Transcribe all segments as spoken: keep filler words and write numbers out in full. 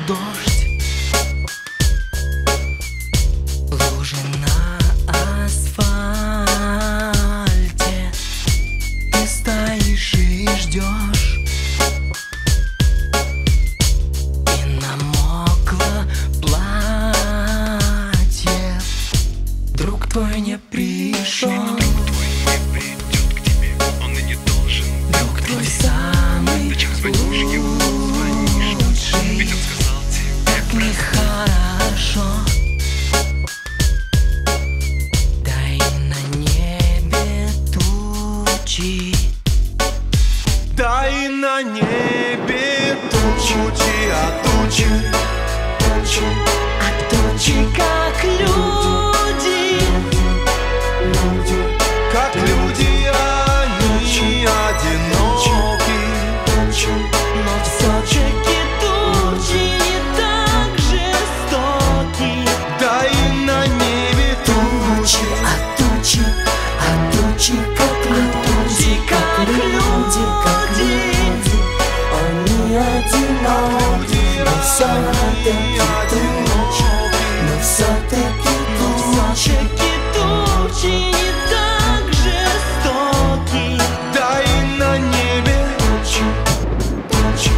дождь, лужи на асфальте. Ты стоишь и ждешь, и намокло платье. Друг твой не пришел, Друг твой не придет к тебе, он и не должен. друг твой самый Зачем звонишь ему, звонишь? Ведь он сказал тебе так нехорошо. Дай на небе тучи, дай на небе тучи, а тучи, тучи, а тучи как люди, люди, как люди, они одиноки. Тучи, но все-таки тучи не так жестоки. дай на небе тучи, А тучи, а тучи, как люди, как люди, как люди, они одиноки, но все-таки тучи, но все-таки тучи. Все-таки тучи не так жестоки. дай на небе тучи, тучи.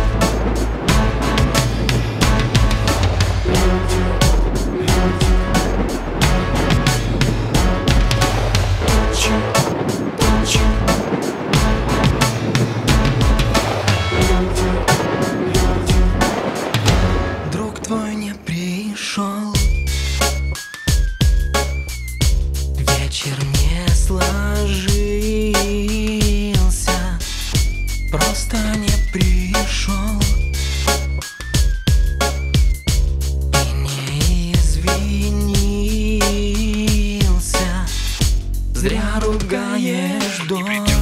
Люди, люди, тучи, тучи. Люди, люди. Друг твой не пришел, вечер не сложился, просто не пришел и не извинился. Зря ругаешь дождь.